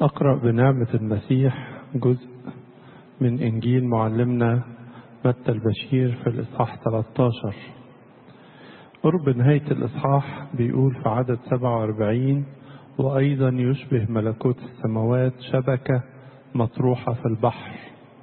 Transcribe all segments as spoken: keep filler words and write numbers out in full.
أقرأ بنعمة المسيح جزء من إنجيل معلمنا متى البشير في الإصحاح ثلاثة عشر. قرب نهاية الإصحاح بيقول في عدد سبعة وأربعين: وأيضا يشبه ملكوت السماوات شبكة مطروحة في البحر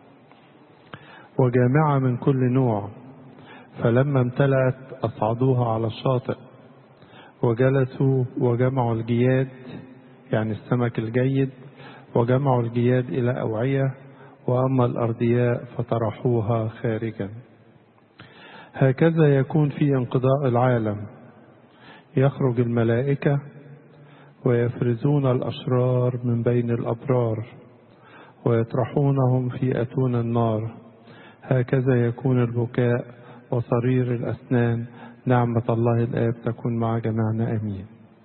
وجامعة من كل نوع، فلما امتلأت أصعدوها على الشاطئ وجلسوا وجمعوا الجياد، يعني السمك الجيد، وجمعوا الجياد إلى أوعية، وأما الأردياء فطرحوها خارجا. هكذا يكون في انقضاء العالم، يخرج الملائكة ويفرزون الأشرار من بين الأبرار ويطرحونهم في أتون النار. هكذا يكون البكاء وصرير الأسنان. نعمة الله الآب تكون مع جميعنا آمين.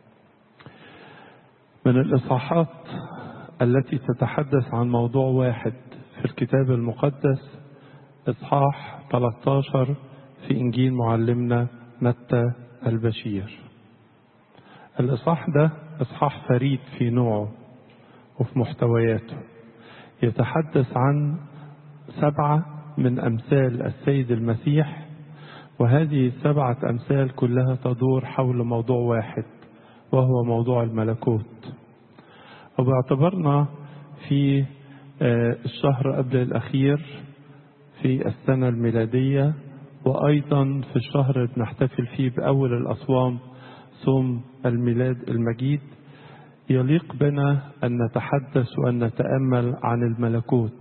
من الإصحاحات التي تتحدث عن موضوع واحد في الكتاب المقدس إصحاح ثلاثة عشر في إنجيل معلمنا متى البشير. الإصحاح ده إصحاح فريد في نوعه وفي محتوياته، يتحدث عن سبعة من أمثال السيد المسيح، وهذه السبعة أمثال كلها تدور حول موضوع واحد وهو موضوع الملكوت. وباعتبارنا في الشهر قبل الأخير في السنة الميلادية، وأيضا في الشهر اللي بنحتفل فيه بأول الأصوام صوم الميلاد المجيد، يليق بنا أن نتحدث وأن نتأمل عن الملكوت.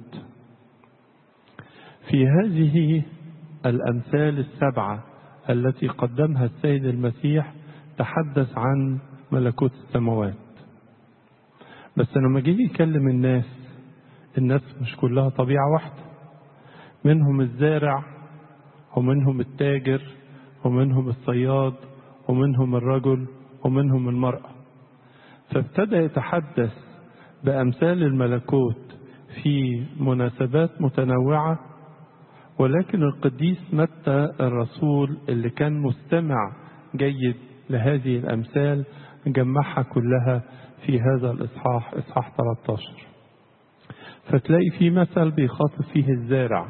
في هذه الأمثال السبعة التي قدمها السيد المسيح تحدث عن ملكوت السماوات. بس لما جه يكلم الناس، الناس مش كلها طبيعة واحدة، منهم الزارع ومنهم التاجر ومنهم الصياد ومنهم الرجل ومنهم المرأة. فابتدى يتحدث بأمثال الملكوت في مناسبات متنوعة، ولكن القديس متى الرسول اللي كان مستمع جيد لهذه الأمثال جمعها كلها في هذا الإصحاح، إصحاح ثلاثة عشر. فتلاقي في مثل بيخاطب فيه الزارع،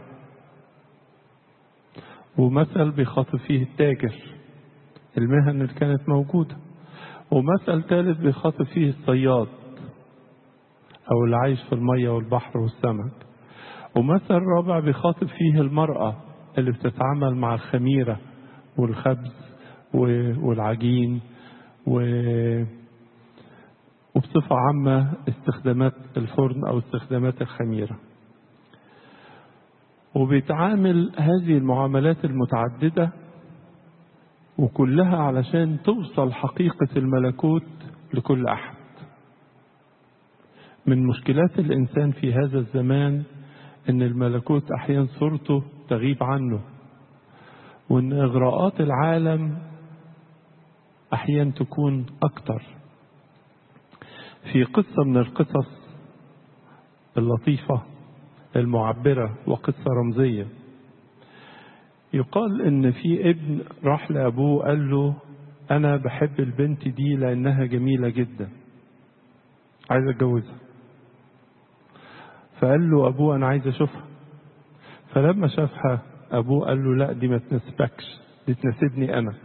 ومثل بيخاطب فيه التاجر، المهن اللي كانت موجودة، ومثل ثالث بيخاطب فيه الصياد أو اللي عايش في المية والبحر والسمك، ومثل رابع بيخاطب فيه المرأة اللي بتتعامل مع الخميرة والخبز والعجين وبصفة عامة استخدامات الفرن أو استخدامات الخميرة. وبيتعامل هذه المعاملات المتعددة وكلها علشان توصل حقيقة الملكوت لكل أحد. من مشكلات الإنسان في هذا الزمان إن الملكوت أحيانا صورته تغيب عنه، وإن إغراءات العالم أحيانا تكون أكتر. في قصة من القصص اللطيفة المعبرة وقصة رمزية، يقال إن في ابن راح لأبوه قال له: أنا بحب البنت دي لأنها جميلة جدا، عايز أتجوزها. فقال له أبوه: أنا عايز أشوفها. فلما شافها أبوه قال له: لا، دي ما تناسبكش، دي تناسبني أنا.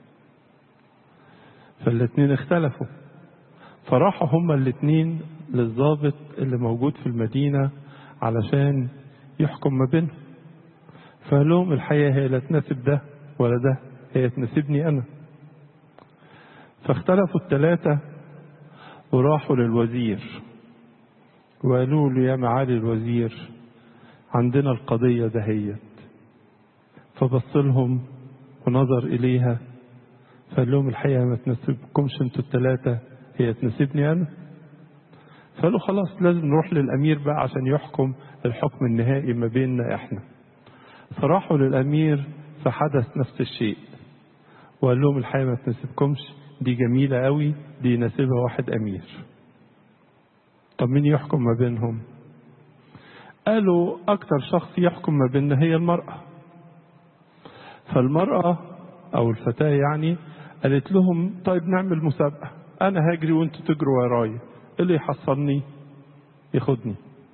فالاتنين اختلفوا، فراحوا هما الاتنين للضابط اللي موجود في المدينة علشان يحكم ما بينهم. فقال لهم: الحقيقة هي لا تناسب ده ولا ده، هي تناسبني أنا. فاختلفوا الثلاثة وراحوا للوزير وقالوا له: يا معالي الوزير، عندنا القضية دهيت. فبص لهم ونظر إليها فقال لهم: الحقيقة ما تناسبكمش انتوا الثلاثة، هي تناسبني أنا. فقالوا: خلاص، لازم نروح للأمير بقى عشان يحكم الحكم النهائي ما بيننا إحنا. فراحوا للأمير فحدث نفس الشيء، وقال لهم: الحقيقة ما تناسبكمش، دي جميلة قوي، دي يناسبها واحد أمير. طب مين يحكم ما بينهم؟ قالوا: أكتر شخص يحكم ما بيننا هي المرأة. فالمرأة أو الفتاة يعني قالت لهم: طيب نعمل مسابقة، أنا هجري وأنتوا تجروا ورايا، اللي يحصلني ياخدني.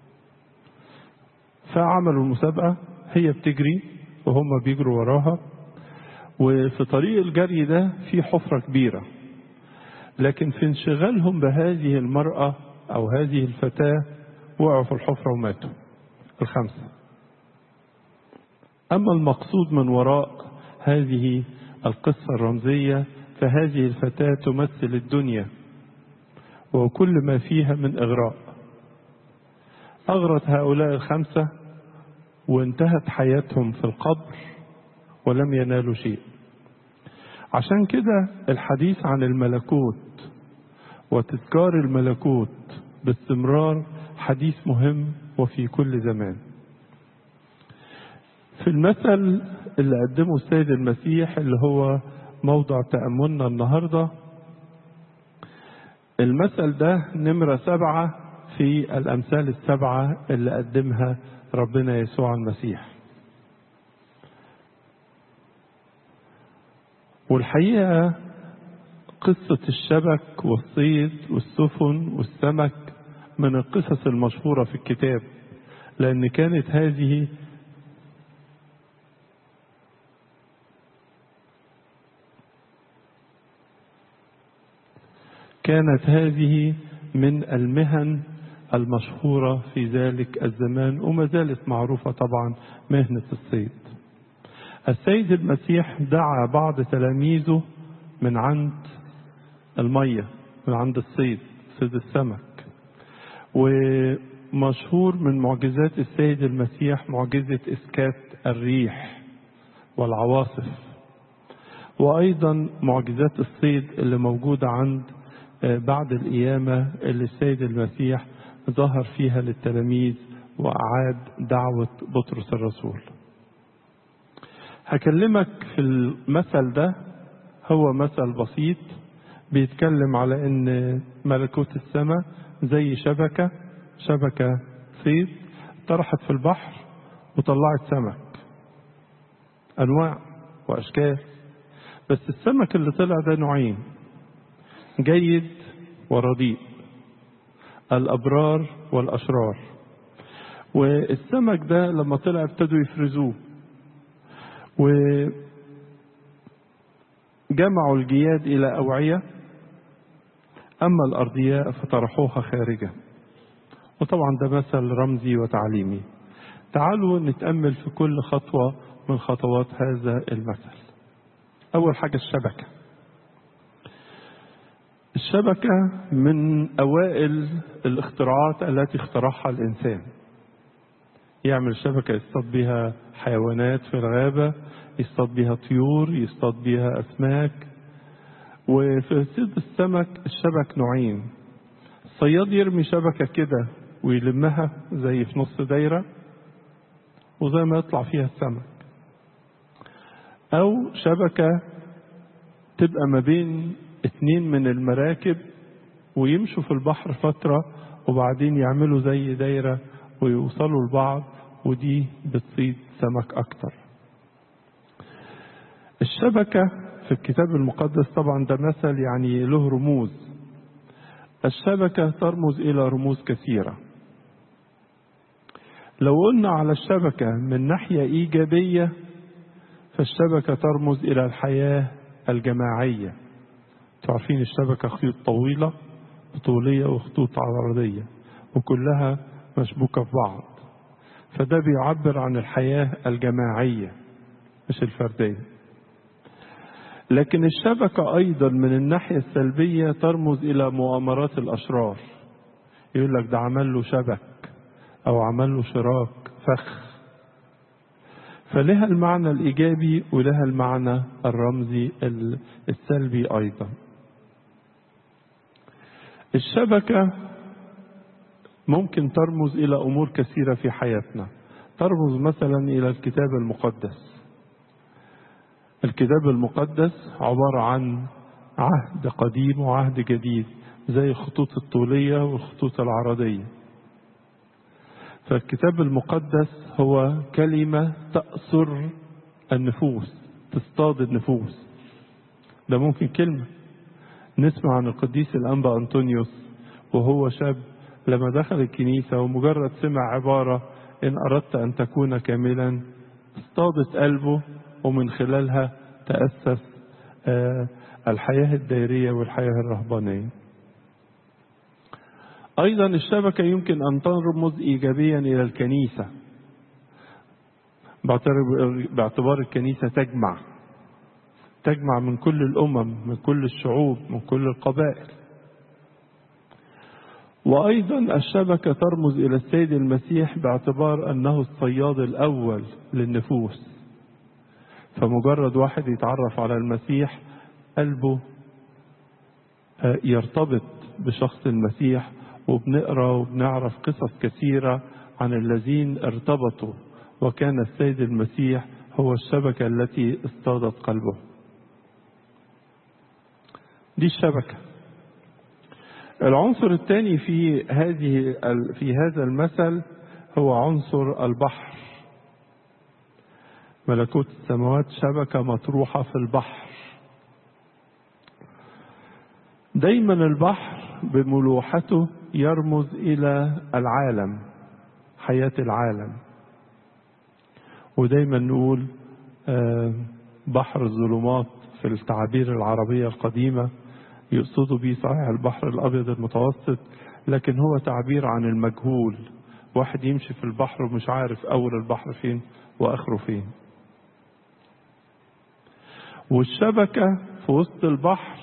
فعملوا المسابقة، هي بتجري وهم بيجروا وراها، وفي طريق الجري ده في حفرة كبيرة، لكن في انشغالهم بهذه المرأة أو هذه الفتاة وقعوا في الحفرة وماتوا الخمسة. أما المقصود من وراء هذه القصة الرمزية فهذه الفتاة تمثل الدنيا وكل ما فيها من إغراء. أغرت هؤلاء الخمسة وانتهت حياتهم في القبر ولم ينالوا شيء. عشان كده الحديث عن الملكوت وتذكار الملكوت باستمرار حديث مهم وفي كل زمان. في المثل اللي قدمه السيد المسيح اللي هو موضع تأملنا النهاردة، المثل ده نمرة سبعة في الأمثال السبعة اللي قدمها ربنا يسوع المسيح. والحقيقة قصة الشبك والصيد والسفن والسمك من القصص المشهورة في الكتاب، لأن كانت هذه كانت هذه من المهن المشهورة في ذلك الزمان وما زالت معروفة طبعا مهنة الصيد. السيد المسيح دعا بعض تلاميذه من عند المية، من عند الصيد، صيد السمك. ومشهور من معجزات السيد المسيح معجزة إسكات الريح والعواصف، وأيضا معجزات الصيد اللي موجودة عند بعد القيامة اللي السيد المسيح ظهر فيها للتلاميذ وأعاد دعوة بطرس الرسول. هكلمك في المثل ده، هو مثل بسيط بيتكلم على ان ملكوت السماء زي شبكة شبكة صيد طرحت في البحر وطلعت سمك انواع واشكال، بس السمك اللي طلع ده نوعين، جيد ورديء، الابرار والاشرار. والسمك ده لما طلع ابتدوا يفرزوه وجمعوا الجياد إلى أوعية، أما الأرضياء فطرحوها خارجة. وطبعا ده مثل رمزي وتعليمي. تعالوا نتأمل في كل خطوة من خطوات هذا المثل. أول حاجة الشبكة. الشبكة من أوائل الاختراعات التي اخترعها الإنسان. يعمل شبكة يصطاد بها حيوانات في الغابة، يصطاد بها طيور، يصطاد بها أسماك. وفي صيد السمك الشبك نوعين، الصياد يرمي شبكة كده ويلمها زي في نص دايرة وزي ما يطلع فيها السمك، أو شبكة تبقى ما بين اتنين من المراكب ويمشوا في البحر فترة وبعدين يعملوا زي دايرة ويوصلوا لبعض، ودي بتصيد سمك أكتر. الشبكة في الكتاب المقدس طبعا ده مثل يعني له رموز. الشبكة ترمز إلى رموز كثيرة. لو قلنا على الشبكة من ناحية إيجابية فالشبكة ترمز إلى الحياة الجماعية. تعرفين الشبكة خيوط طويلة طولية وخطوط عرضية وكلها مشبوكة في بعض، فده بيعبر عن الحياة الجماعية مش الفردية. لكن الشبكة أيضا من الناحية السلبية ترمز إلى مؤامرات الأشرار. يقول لك ده عمل له شبك أو عمل له شراك فخ، فلها المعنى الإيجابي ولها المعنى الرمزي السلبي أيضا. الشبكة ممكن ترمز إلى أمور كثيرة في حياتنا. ترمز مثلا إلى الكتاب المقدس. الكتاب المقدس عبارة عن عهد قديم وعهد جديد، زي الخطوط الطولية والخطوط العرضية. فالكتاب المقدس هو كلمة تأثر النفوس، تصطاد النفوس. ده ممكن كلمة نسمع عن القديس الأنبا أنطونيوس وهو شاب لما دخل الكنيسة ومجرد سمع عبارة إن أردت أن تكون كاملا اصطادت قلبه، ومن خلالها تأسس الحياة الدائرية والحياة الرهبانية. أيضا الشبكة يمكن أن ترمز إيجابيا إلى الكنيسة، باعتبار الكنيسة تجمع تجمع من كل الأمم، من كل الشعوب، من كل القبائل. وأيضا الشبكة ترمز إلى السيد المسيح باعتبار أنه الصياد الأول للنفوس، فمجرد واحد يتعرف على المسيح قلبه يرتبط بشخص المسيح. وبنقرأ وبنعرف قصص كثيرة عن الذين ارتبطوا، وكان السيد المسيح هو الشبكة التي اصطادت قلبه. دي الشبكة. العنصر الثاني في هذه في هذا المثل هو عنصر البحر. ملكوت السماوات شبكة مطروحة في البحر. دايما البحر بملوحته يرمز إلى العالم، حياة العالم. ودايما نقول بحر الظلمات في التعابير العربية القديمة، يقصدوا به صحيح البحر الأبيض المتوسط، لكن هو تعبير عن المجهول. واحد يمشي في البحر ومش عارف أول البحر فين وآخره فين. والشبكة في وسط البحر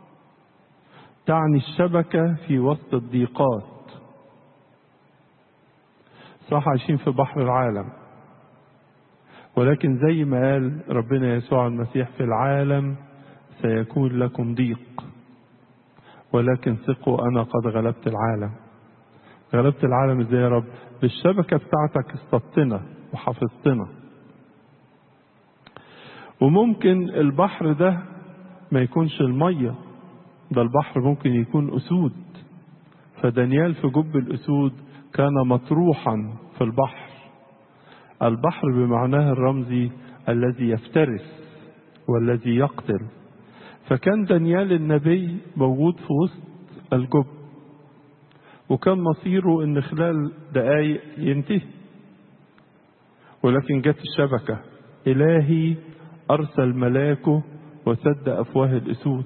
تعني الشبكة في وسط الضيقات. صح، عايشين في بحر العالم، ولكن زي ما قال ربنا يسوع المسيح في العالم سيكون لكم ضيق، ولكن ثقوا أنا قد غلبت العالم. غلبت العالم ازاي يا رب؟ بالشبكة بتاعتك اصطدتنا وحفظتنا. وممكن البحر ده ما يكونش المية، ده البحر ممكن يكون أسود. فدانيال في جب الأسود كان مطروحا في البحر. البحر بمعناه الرمزي الذي يفترس والذي يقتل. فكان دانيال النبي موجود في وسط الجب، وكان مصيره ان خلال دقايق ينتهي، ولكن جت الشبكة. إلهي أرسل ملاكه وسد أفواه الأسود.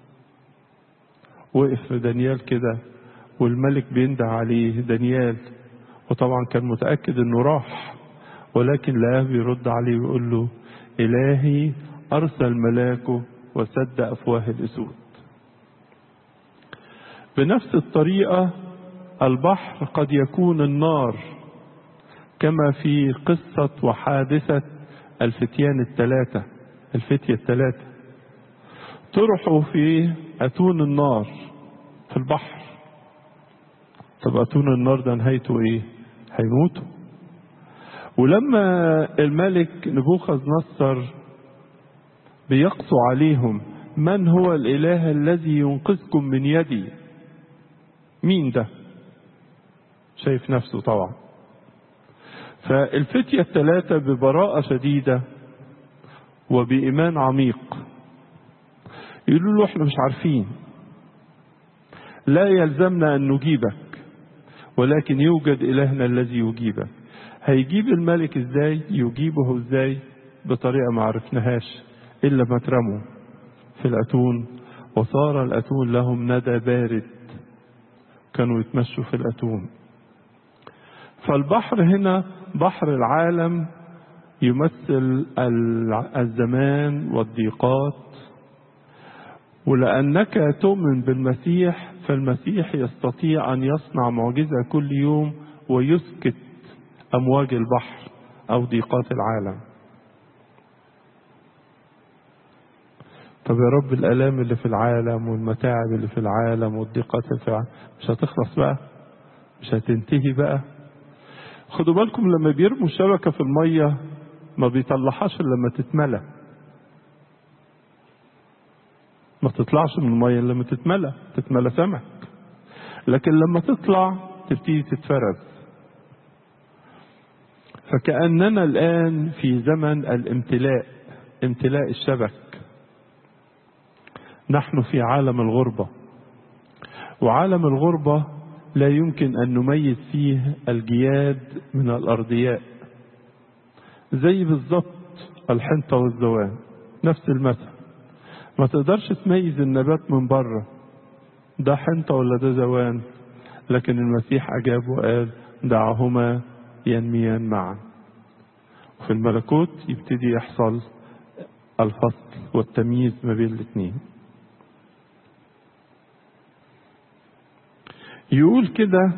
وقف دانيال كده والملك بينده عليه دانيال، وطبعا كان متأكد انه راح، ولكن لقاه بيرد عليه ويقول له إلهي أرسل ملاكه وسد أفواه الأسود. بنفس الطريقة البحر قد يكون النار، كما في قصة وحادثة الفتيان الثلاثة الفتية الثلاثة طرحوا في أتون النار في البحر. طب أتون النار ده نهايته ايه؟ هيموتوا. ولما الملك نبوخذ نصر بيقسو عليهم من هو الإله الذي ينقذكم من يدي؟ مين ده؟ شايف نفسه طبعا. فالفتية الثلاثة ببراءة شديدة وبإيمان عميق يقولوا له احنا مش عارفين، لا يلزمنا أن نجيبك، ولكن يوجد إلهنا الذي يجيبك. هيجيب الملك ازاي؟ يجيبه ازاي؟ بطريقة ما عرفناهاش إلا ما ترموا في الأتون، وصار الأتون لهم ندى بارد، كانوا يتمشوا في الأتون. فالبحر هنا بحر العالم يمثل الزمان والضيقات. ولأنك تؤمن بالمسيح فالمسيح يستطيع أن يصنع معجزة كل يوم ويسكت أمواج البحر أو ضيقات العالم. طب يا رب الآلام اللي في العالم والمتاعب اللي في العالم والضيقات اللي في العالم مش هتخلص بقى؟ مش هتنتهي بقى؟ خدوا بالكم لما بيرموا الشبكة في المية ما بيطلعهاش إلا لما تتملى. ما تطلعش من المية إلا لما تتملى، تتملى سمك. لكن لما تطلع تبتدي تتفرز. فكأننا الآن في زمن الامتلاء، امتلاء الشبك. نحن في عالم الغربة، وعالم الغربة لا يمكن أن نميز فيه الجياد من الأرضياء، زي بالظبط الحنطة والزوان، نفس المثل. ما تقدرش تميز النبات من بره، ده حنطة ولا ده زوان، لكن المسيح أجاب وقال دعهما ينميان معا. وفي الملكوت يبتدي يحصل الفصل والتمييز ما بين الاثنين. يقول كده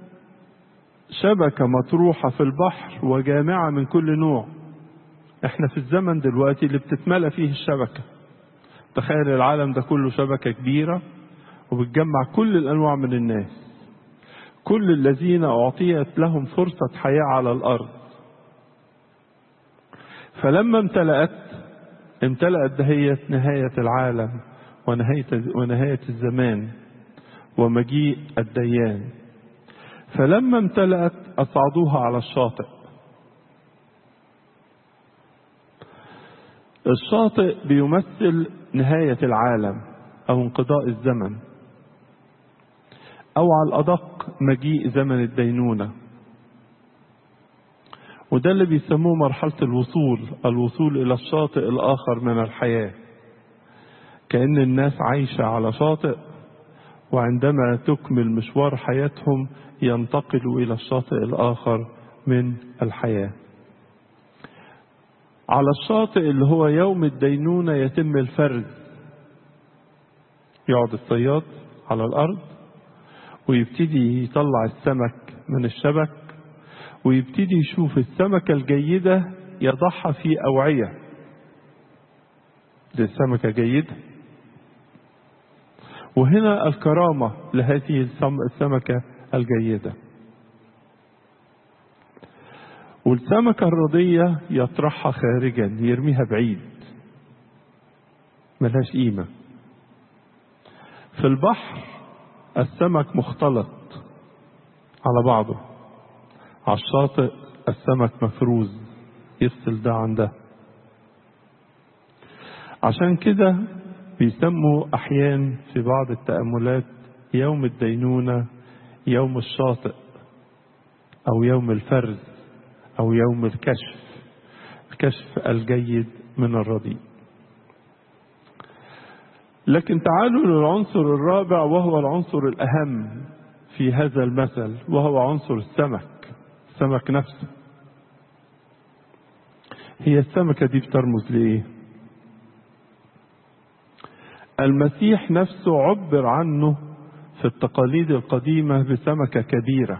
شبكة مطروحة في البحر وجامعة من كل نوع. احنا في الزمن دلوقتي اللي بتتملى فيه الشبكة. تخيل العالم ده كله شبكة كبيرة وبتجمع كل الأنواع من الناس، كل الذين أعطيت لهم فرصة حياة على الأرض. فلما امتلأت امتلأت دهية نهاية العالم ونهاية, ونهاية الزمان ومجيء الديان. فلما امتلأت أصعدوها على الشاطئ. الشاطئ بيمثل نهاية العالم أو انقضاء الزمن، أو على الأدق مجيء زمن الدينونة. وده اللي بيسموه مرحلة الوصول، الوصول إلى الشاطئ الآخر من الحياة. كأن الناس عايشة على شاطئ، وعندما تكمل مشوار حياتهم ينتقلوا إلى الشاطئ الآخر من الحياة. على الشاطئ اللي هو يوم الدينونة يتم الفرز. يقعد الصياد على الأرض ويبتدي يطلع السمك من الشبك، ويبتدي يشوف السمكة الجيدة يضعها في أوعية. دي السمكة جيدة. وهنا الكرامة لهذه السمكة الجيدة. والسمكة الرضية يطرحها خارجا، يرميها بعيد، ملهاش قيمة. في البحر السمك مختلط على بعضه، على الشاطئ السمك مفروز، يفصل ده عن ده. عشان كده بيسموا أحيان في بعض التأملات يوم الدينونة يوم الشاطئ، أو يوم الفرز، أو يوم الكشف، الكشف الجيد من الرديء. لكن تعالوا للعنصر الرابع، وهو العنصر الأهم في هذا المثل، وهو عنصر السمك، السمك نفسه. هي السمكة دي بترمز لإيه؟ المسيح نفسه عبر عنه في التقاليد القديمة بسمكة كبيرة.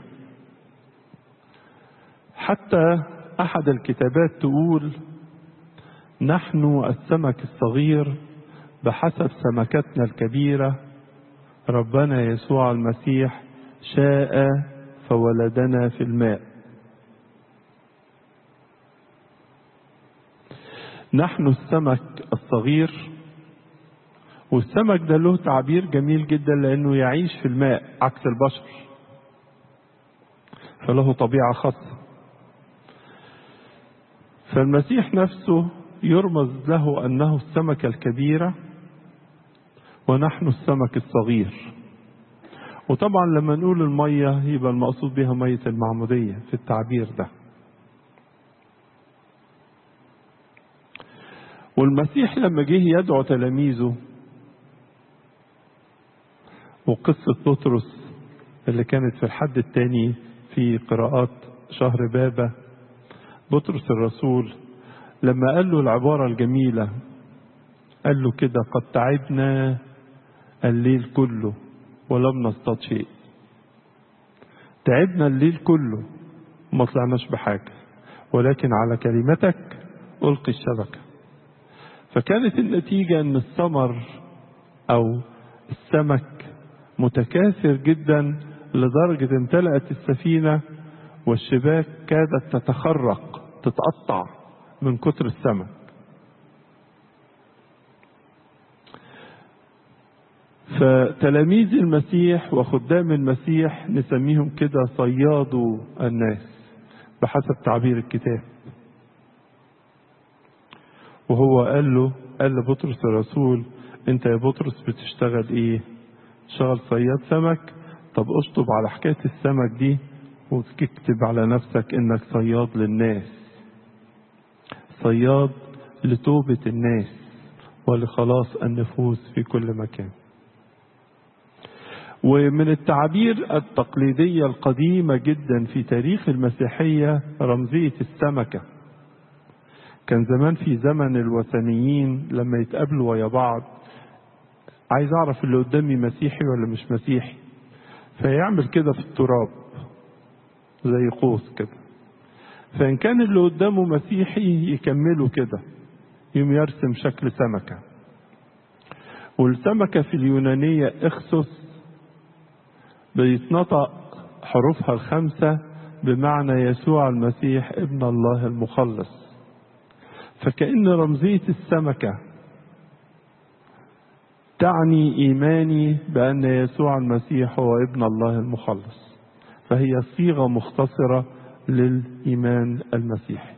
حتى أحد الكتابات تقول نحن السمك الصغير بحسب سمكتنا الكبيرة، ربنا يسوع المسيح شاء فولدنا في الماء. نحن السمك الصغير، والسمك ده له تعبير جميل جدا لأنه يعيش في الماء عكس البشر، فله طبيعة خاصة. فالمسيح نفسه يرمز له أنه السمكة الكبيرة ونحن السمك الصغير. وطبعا لما نقول المية يبقى المقصود بها مية المعمودية في التعبير ده. والمسيح لما جه يدعو تلاميذه، وقصة بطرس اللي كانت في الحد الثاني في قراءات شهر بابا، بطرس الرسول لما قال له العبارة الجميلة، قال له كده قد تعبنا الليل كله ولم نصطاد شيء. تعبنا الليل كله وما طلعناش بحاجة، ولكن على كلمتك ألقي الشبكة. فكانت النتيجة أن الثمر أو السمك متكاثر جدا لدرجة امتلأت السفينة والشباك كادت تتخرق تتقطع من كتر السمك. فتلاميذ المسيح وخدام المسيح نسميهم كده صيادوا الناس بحسب تعبير الكتاب. وهو قال له قال لبطرس الرسول انت يا بطرس بتشتغل ايه؟ شغل صياد سمك. طب اشطب على حكاية السمك دي وتكتب على نفسك انك صياد للناس، صياد لتوبة الناس ولخلاص النفوس في كل مكان. ومن التعابير التقليدية القديمة جدا في تاريخ المسيحية رمزية السمكة. كان زمان في زمن الوثنيين لما يتقابلوا ويا بعض، عايز اعرف اللي قدامي مسيحي ولا مش مسيحي، فيعمل كده في التراب زي قوس كده، فإن كان اللي قدامه مسيحي يكمله كده، يوم يرسم شكل سمكة. والسمكة في اليونانية اخسوس بيتنطق حروفها الخمسة بمعنى يسوع المسيح ابن الله المخلص. فكأن رمزية السمكة تعني إيماني بأن يسوع المسيح هو ابن الله المخلص، فهي صيغة مختصرة للإيمان المسيحي.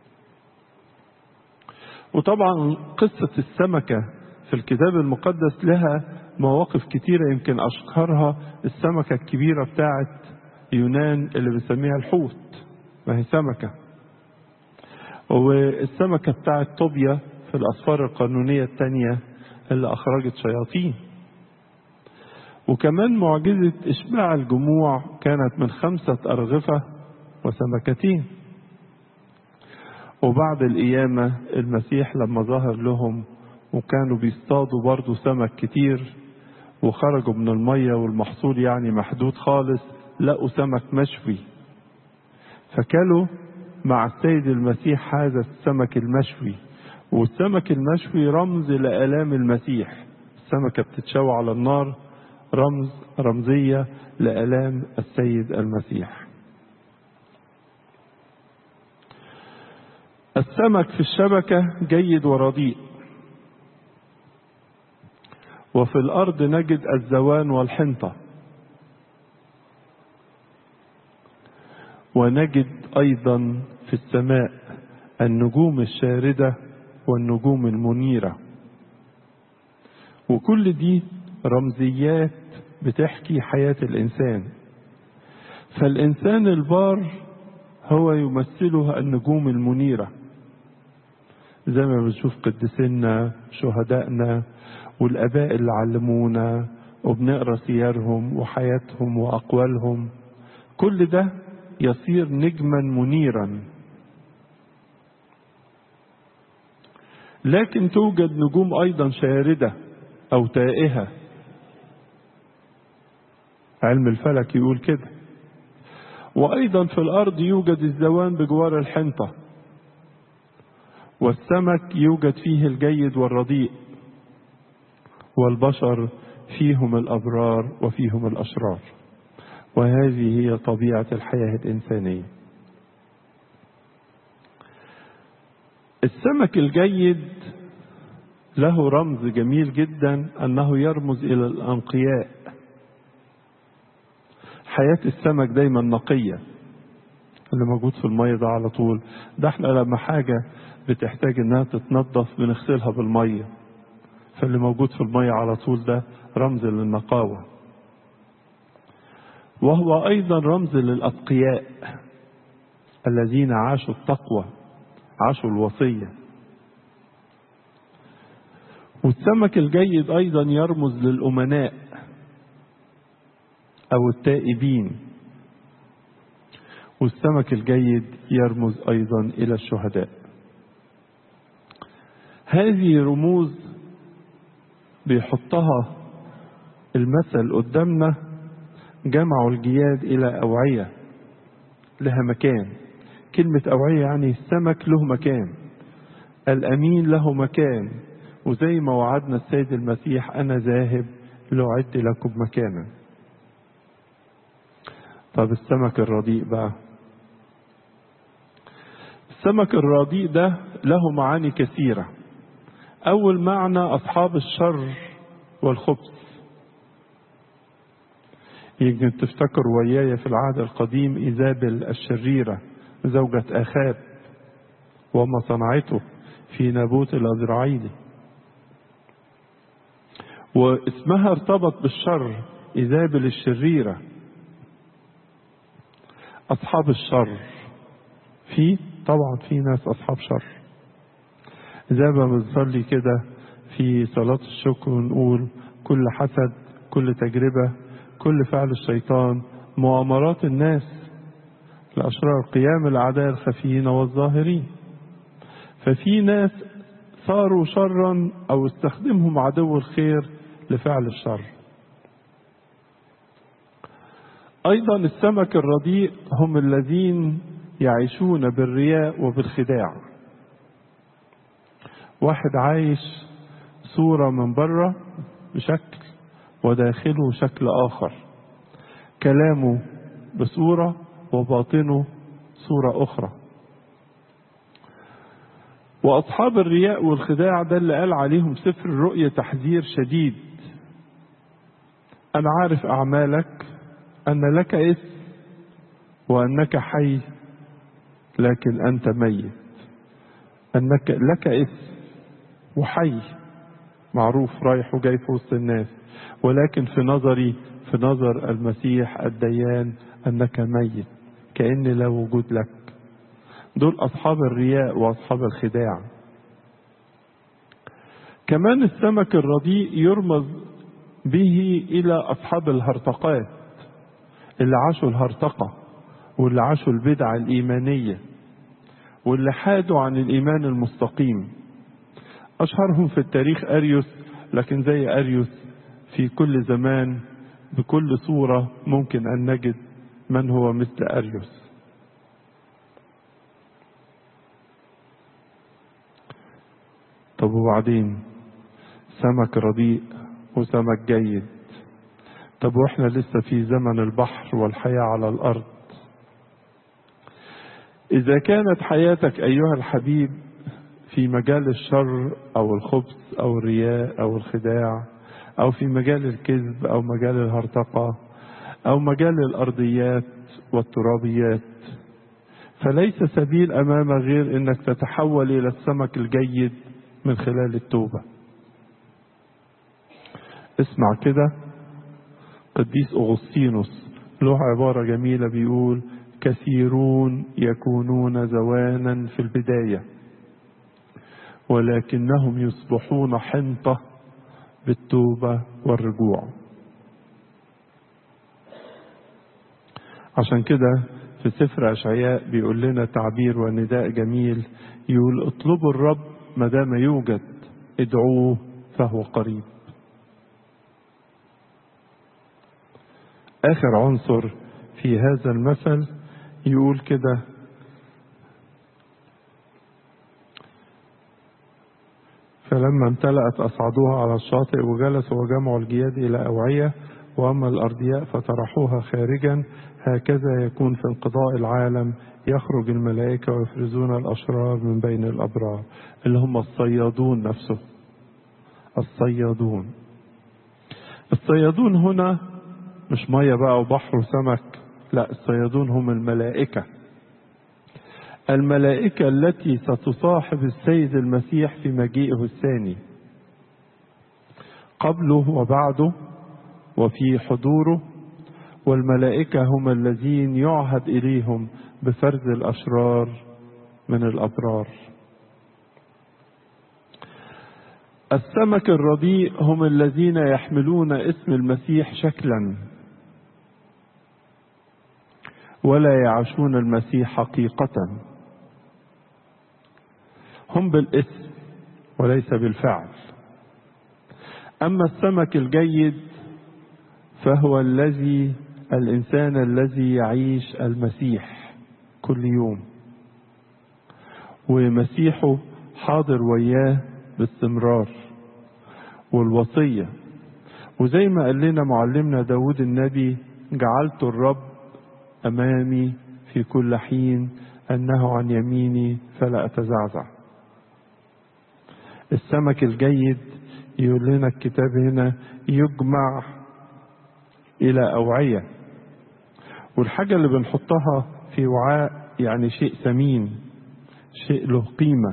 وطبعا قصة السمكة في الكتاب المقدس لها مواقف كتيرة، يمكن أشهرها السمكة الكبيرة بتاعت يونان اللي بنسميها الحوت، ما هي سمكة. والسمكة بتاعت طوبيا في الأسفار القانونية الثانية اللي أخرجت شياطين. وكمان معجزة إشباع الجموع كانت من خمسة أرغفة وسمكتين. وبعد القيامة المسيح لما ظهر لهم وكانوا بيصطادوا برضو سمك كتير وخرجوا من المية والمحصول يعني محدود خالص، لقوا سمك مشوي فكلوا مع السيد المسيح هذا السمك المشوي. والسمك المشوي رمز لآلام المسيح، السمكة بتتشوى على النار رمز رمزية لآلام السيد المسيح. السمك في الشبكة جيد ورديء، وفي الأرض نجد الزوان والحنطة، ونجد أيضا في السماء النجوم الشاردة والنجوم المنيرة. وكل دي رمزيات بتحكي حياة الإنسان. فالإنسان البار هو يمثله النجوم المنيرة، زي ما بنشوف قدسنا شهدائنا والآباء اللي علمونا وبنقرأ سيرهم وحياتهم وأقوالهم، كل ده يصير نجما منيرا. لكن توجد نجوم أيضا شاردة أو تائهة، علم الفلك يقول كده. وأيضا في الأرض يوجد الزوان بجوار الحنطة، والسمك يوجد فيه الجيد والرديء، والبشر فيهم الأبرار وفيهم الأشرار. وهذه هي طبيعة الحياة الإنسانية. السمك الجيد له رمز جميل جدا أنه يرمز إلى الأنقياء. حياة السمك دايما نقية، اللي موجود في المية ده على طول. ده احنا لما حاجة بتحتاج انها تتنظف بنغسلها بالمية، فاللي موجود في المية على طول ده رمز للنقاوة. وهو أيضا رمز للأتقياء الذين عاشوا التقوى، عاشوا الوصية. والسمك الجيد أيضا يرمز للأمناء أو التائبين. والسمك الجيد يرمز أيضا إلى الشهداء. هذه رموز بيحطها المثل قدامنا. جمعوا الجياد إلى أوعية لها مكان. كلمة أوعية يعني السمك له مكان، الأمين له مكان. وزي ما وعدنا السيد المسيح أنا ذاهب لأعد لكم مكانا. طب السمك الرديء بقى، السمك الرديء ده له معاني كثيرة. أول معنى أصحاب الشر والخبث. يمكن تفتكر وياي في العهد القديم إيزابل الشريرة زوجة آخاب وما صنعته في نابوت الأزرعيلي، واسمها ارتبط بالشر، إيزابل الشريرة. أصحاب الشر، في طبعا في ناس أصحاب شر، زي ما بنصلي كده في صلاة الشكر ونقول كل حسد، كل تجربة، كل فعل الشيطان، مؤامرات الناس الأشرار، قيام الأعداء الخفيين والظاهرين. ففي ناس صاروا شرا أو استخدمهم عدو الخير لفعل الشر. أيضا السمك الرديء هم الذين يعيشون بالرياء وبالخداع. واحد عايش صورة من بره بشكل وداخله شكل آخر، كلامه بصورة وباطنه صورة أخرى. وأصحاب الرياء والخداع ده اللي قال عليهم سفر الرؤيا تحذير شديد. أنا عارف أعمالك، أن لك اسم وأنك حي لكن أنت ميت. أنك لك اسم وحي معروف رايح وجاي في وسط الناس، ولكن في نظري في نظر المسيح الديان أنك ميت، كأن لا وجود لك. دول أصحاب الرياء وأصحاب الخداع. كمان السمك الرديء يرمز به إلى أصحاب الهرطقات، اللي عاشوا الهرطقة واللي عاشوا البدع الإيمانية واللي حادوا عن الإيمان المستقيم. أشهرهم في التاريخ أريوس، لكن زي أريوس في كل زمان بكل صورة ممكن أن نجد من هو مثل أريوس. طب وبعدين سمك رديء وسمك جيد. طب واحنا لسه في زمن البحر والحياة على الأرض. إذا كانت حياتك أيها الحبيب في مجال الشر أو الخبث أو الرياء أو الخداع، أو في مجال الكذب أو مجال الهرطقة أو مجال الأرضيات والترابيات، فليس سبيل أمام غير أنك تتحول إلى السمك الجيد من خلال التوبة. اسمع كده، قديس أغسطينوس له عبارة جميلة بيقول: كثيرون يكونون زوانا في البداية ولكنهم يصبحون حنطة بالتوبة والرجوع. عشان كده في سفر أشعياء بيقول لنا تعبير ونداء جميل، يقول: اطلبوا الرب ما دام يوجد، ادعوه فهو قريب. آخر عنصر في هذا المثل يقول كده: فلما امتلأت أصعدوها على الشاطئ وجلسوا وجمعوا الجياد إلى أوعية، وأما الأردياء فطرحوها خارجا. هكذا يكون في انقضاء العالم، يخرج الملائكة ويفرزون الأشرار من بين الأبرار، اللي هم الصيادون نفسه. الصيادون الصيادون هنا مش مية بقى وبحر وسمك، لا، الصيادون هم الملائكة. الملائكة التي ستصاحب السيد المسيح في مجيئه الثاني، قبله وبعده وفي حضوره. والملائكة هم الذين يعهد إليهم بفرز الأشرار من الأبرار. السمك الرديء هم الذين يحملون اسم المسيح شكلا ولا يعيشون المسيح حقيقة. هم بالاسم وليس بالفعل. أما السمك الجيد فهو الذي الإنسان الذي يعيش المسيح كل يوم، ومسيحه حاضر وياه باستمرار، والوصية. وزي ما قال لنا معلمنا داود النبي: جعلت الرب أمامي في كل حين، أنه عن يميني فلا أتزعزع. السمك الجيد يقول لنا الكتاب هنا يجمع إلى أوعية، والحاجة اللي بنحطها في وعاء يعني شيء ثمين، شيء له قيمة.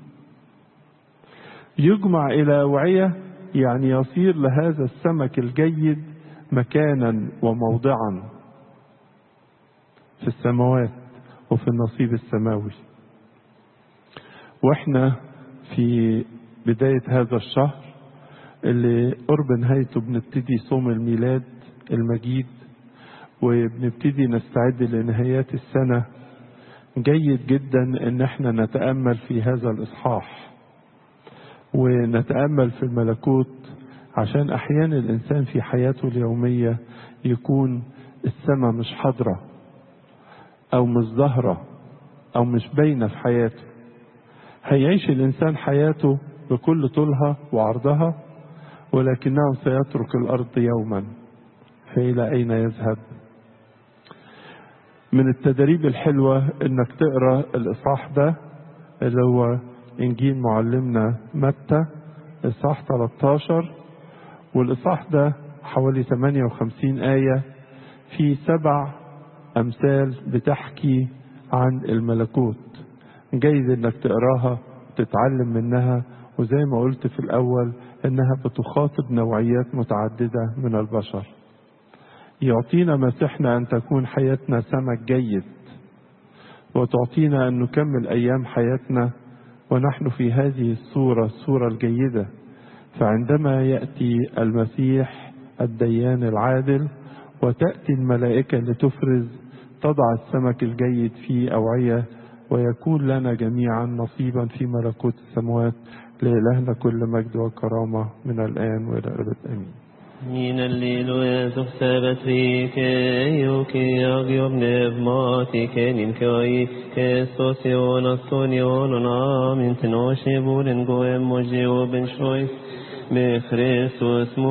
يجمع إلى أوعية يعني يصير لهذا السمك الجيد مكانا وموضعا. في السماوات وفي النصيب السماوي. واحنا في بداية هذا الشهر اللي قرب نهايته بنبتدي صوم الميلاد المجيد، وبنبتدي نستعد لنهايات السنة. جيد جدا ان احنا نتأمل في هذا الإصحاح ونتأمل في الملكوت، عشان احيانا الانسان في حياته اليومية يكون السماء مش حاضرة او مش ظاهرة او مش باينة في حياته. هيعيش الانسان حياته بكل طولها وعرضها، ولكنه سيترك الارض يوما، فإلى اين يذهب؟ من التدريب الحلوة انك تقرأ الاصحاح ده اللي هو انجيل معلمنا متى اصحاح ثلاثة عشر، والاصحاح ده حوالي ثمانية وخمسين آية، في سبع امثال بتحكي عن الملكوت. جيد انك تقراها وتتعلم منها، وزي ما قلت في الاول انها بتخاطب نوعيات متعددة من البشر. يعطينا مسيحنا ان تكون حياتنا سمك جيد، وتعطينا ان نكمل ايام حياتنا ونحن في هذه الصورة الصورة الجيدة. فعندما يأتي المسيح الديان العادل وتأتي الملائكة لتفرز، تضع السمك الجيد في أوعية، ويكون لنا جميعا نصيبا في ملكوت السماوات. لإلهنا كل مجد وكرامة من الآن وإلى الأبد آمين. Min alleluia tufsabat rike yuki agiom nevmatike nin kai kesosion astonion amin tenoshi bulen goem moji oben shois me Christus